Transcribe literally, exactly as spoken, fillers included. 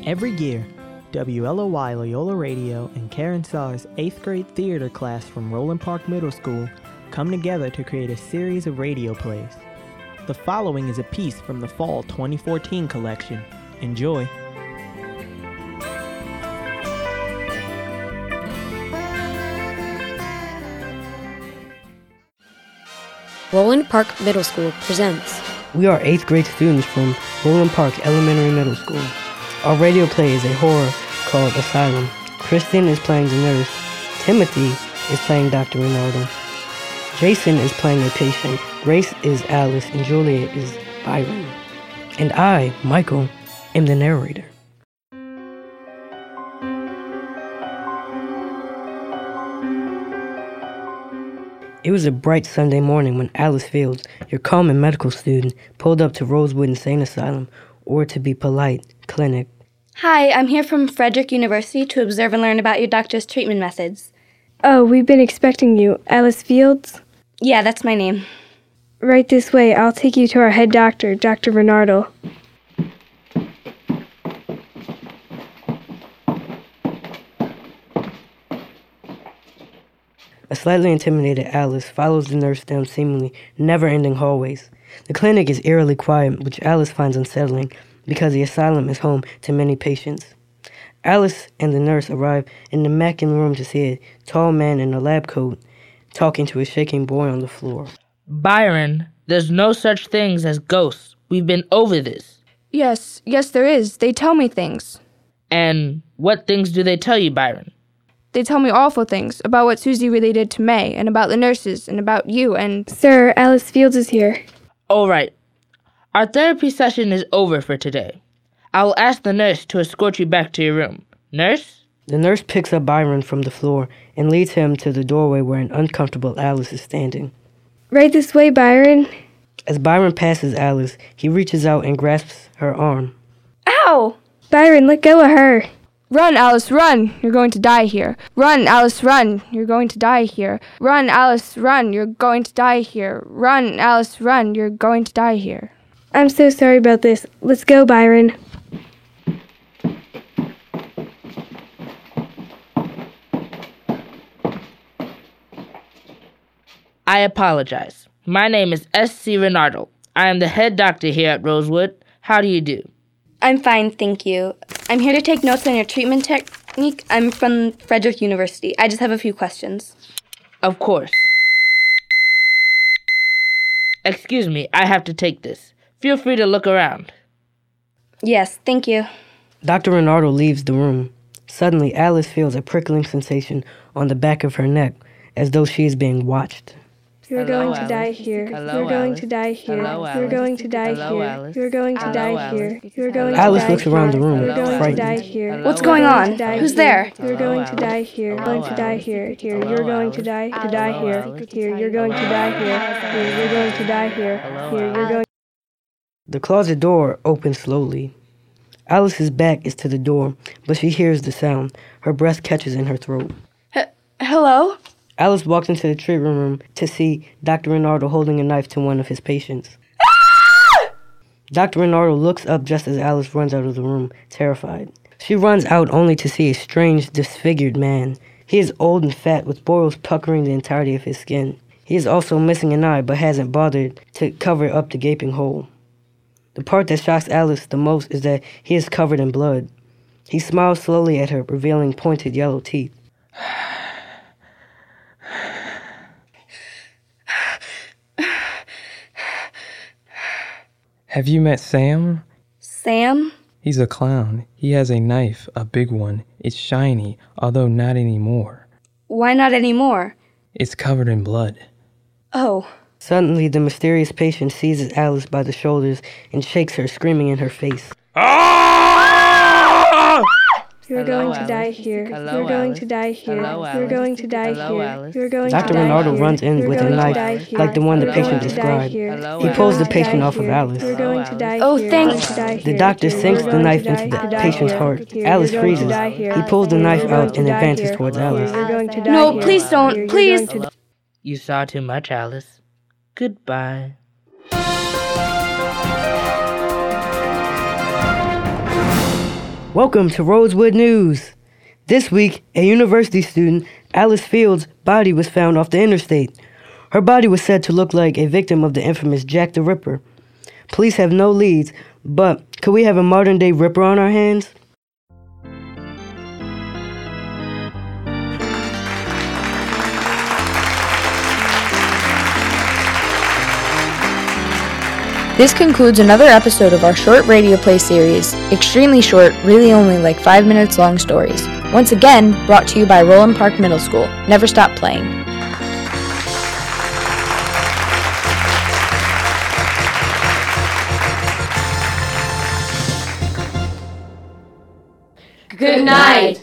Every year, W L O Y Loyola Radio and Karen Saar's eighth grade theater class from Roland Park Middle School come together to create a series of radio plays. The following is a piece from the Fall twenty fourteen collection. Enjoy. Roland Park Middle School presents. We are eighth grade students from Roland Park Elementary Middle School. Our radio play is a horror called Asylum. Kristen is playing the nurse. Timothy is playing Doctor Ronaldo. Jason is playing a patient. Grace is Alice and Julia is Byron. And I, Michael, am the narrator. It was a bright Sunday morning when Alice Fields, your Coleman medical student, pulled up to Rosewood Insane Asylum, or to be polite, clinic. Hi, I'm here from Frederick University to observe and learn about your doctor's treatment methods. Oh, we've been expecting you. Alice Fields? Yeah, that's my name. Right this way. I'll take you to our head doctor, Doctor Renardo. A slightly intimidated Alice follows the nurse down seemingly never-ending hallways. The clinic is eerily quiet, which Alice finds unsettling because the asylum is home to many patients. Alice and the nurse arrive in the immaculate room to see a tall man in a lab coat talking to a shaking boy on the floor. Byron, there's no such things as ghosts. We've been over this. Yes, yes there is. They tell me things. And what things do they tell you, Byron? They tell me awful things about what Susie really did to May, and about the nurses, and about you, and... Sir, Alice Fields is here. All right. Our therapy session is over for today. I will ask the nurse to escort you back to your room. Nurse? The nurse picks up Byron from the floor and leads him to the doorway where an uncomfortable Alice is standing. Right this way, Byron. As Byron passes Alice, he reaches out and grasps her arm. Ow! Byron, let go of her. Run, Alice, run! You're going to die here. Run, Alice, run! You're going to die here. Run, Alice, run! You're going to die here. Run, Alice, run! You're going to die here. I'm so sorry about this. Let's go, Byron. I apologize. My name is S C Renardo. I am the head doctor here at Rosewood. How do you do? I'm fine, thank you. I'm here to take notes on your treatment technique. I'm from Frederick University. I just have a few questions. Of course. Excuse me, I have to take this. Feel free to look around. Yes, thank you. Doctor Renardo leaves the room. Suddenly, Alice feels a prickling sensation on the back of her neck, as though she is being watched. You're Hello, going to Alice. die here. Hello, You're going Alice. to die here. Hello, You're Alice. going to die Hello, here. Alice. You're going to Hello, die Alice. here. You're going to Alice die looks around the here. room, You're going to frightened. die here. Hello, What's You're going going on? to die Who's here. there? You're going to die here. Hello, Going to die Alice. here. Here. Hello, You're going to Alice. die to Hello, die here. Alice. Here. You're going to die here. Here. You're going to die here. Hello, Here. You're going. The closet door opens slowly. Alice's back is to the door, but she hears the sound. Her breath catches in her throat. H- Hello? Alice walks into the treatment room to see Doctor Renardo holding a knife to one of his patients. Doctor Renardo looks up just as Alice runs out of the room, terrified. She runs out only to see a strange, disfigured man. He is old and fat, with boils puckering the entirety of his skin. He is also missing an eye, but hasn't bothered to cover up the gaping hole. The part that shocks Alice the most is that he is covered in blood. He smiles slowly at her, revealing pointed yellow teeth. Have you met Sam? Sam? He's a clown. He has a knife, a big one. It's shiny, although not anymore. Why not anymore? It's covered in blood. Oh. Suddenly, the mysterious patient seizes Alice by the shoulders and shakes her, screaming in her face. You're Hello, going to Alice. die here. Hello, You're going Alice. to die here. Hello, You're Alice. going to die Hello, here. Alice. You're going to Doctor die Renardo here. runs in You're with a going to knife, die here. like the one the You're patient going to die described. here. Hello, He You're pulls going the to patient die off of here. Alice. You're going to die Oh, here. thanks. You're going to die The here. doctor You're sinks the going to knife die into the here. Die patient's here. heart. Here. Alice You're going to freezes. die here. He pulls the You're knife going out to and die advances here. towards Here. Alice. You're going to die No, here. please don't, Here. You're please. going to You saw too much, Alice. Goodbye. Welcome to Rosewood News. This week, a university student, Alice Fields' body was found off the interstate. Her body was said to look like a victim of the infamous Jack the Ripper. Police have no leads, but could we have a modern-day Ripper on our hands? This concludes another episode of our short radio play series, extremely short, really only like five minutes long stories. Once again, brought to you by Roland Park Middle School. Never stop playing. Good night.